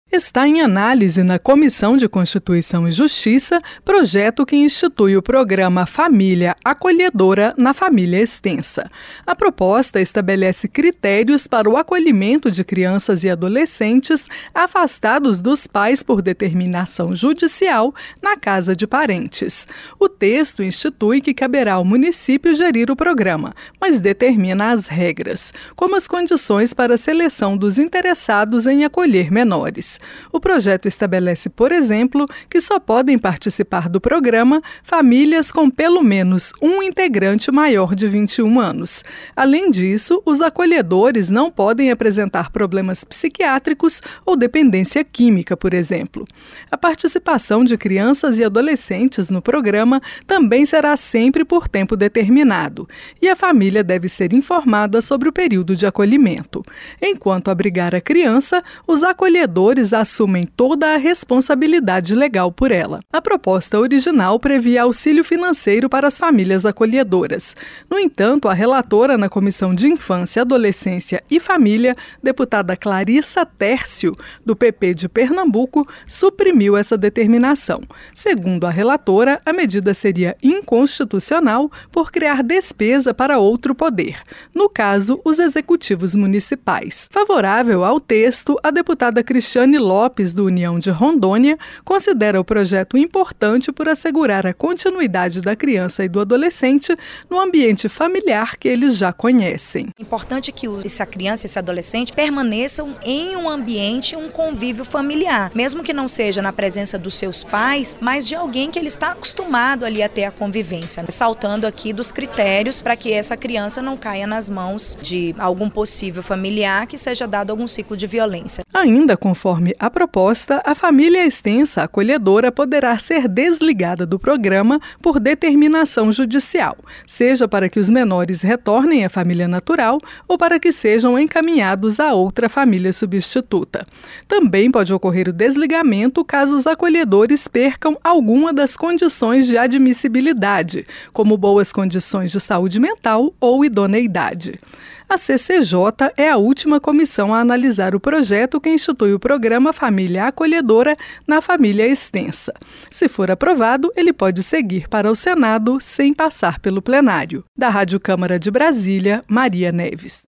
Está em análise na Comissão de Constituição e Justiça projeto que institui o programa Família Acolhedora na Família Extensa. A proposta estabelece critérios para o acolhimento de crianças e adolescentes afastados dos pais por determinação judicial na casa de parentes. O texto institui que caberá ao município gerir o programa, mas determina as regras, como as condições para a seleção dos interessados em acolher menores. O projeto estabelece, por exemplo, que só podem participar do programa famílias com pelo menos um integrante maior de 21 anos. Além disso, os acolhedores não podem apresentar problemas psiquiátricos ou dependência química, por exemplo. A participação de crianças e adolescentes no programa também será sempre por tempo determinado, e a família deve ser informada sobre o período de acolhimento. Enquanto abrigar a criança, os acolhedores assumem toda a responsabilidade legal por ela. A proposta original previa auxílio financeiro para as famílias acolhedoras. No entanto, a relatora na Comissão de Infância, Adolescência e Família, deputada Clarissa Tércio, do PP de Pernambuco, suprimiu essa determinação. Segundo a relatora, a medida seria inconstitucional por criar despesa para outro poder, no caso, os executivos municipais. Favorável ao texto, a deputada Cristiane Lopes, do União de Rondônia, considera o projeto importante por assegurar a continuidade da criança e do adolescente no ambiente familiar que eles já conhecem. É importante que essa criança e esse adolescente permaneçam em um ambiente, um convívio familiar, mesmo que não seja na presença dos seus pais, mas de alguém que ele está acostumado ali a ter a convivência, saltando aqui dos critérios para que essa criança não caia nas mãos de algum possível familiar que seja dado algum ciclo de violência. Ainda conforme a proposta, a família extensa acolhedora poderá ser desligada do programa por determinação judicial, seja para que os menores retornem à família natural ou para que sejam encaminhados a outra família substituta. Também pode ocorrer o desligamento caso os acolhedores percam alguma das condições de admissibilidade, como boas condições de saúde mental ou idoneidade. A CCJ é a última comissão a analisar o projeto que institui o programa Família Acolhedora na Família Extensa. Se for aprovado, ele pode seguir para o Senado sem passar pelo plenário. Da Rádio Câmara de Brasília, Maria Neves.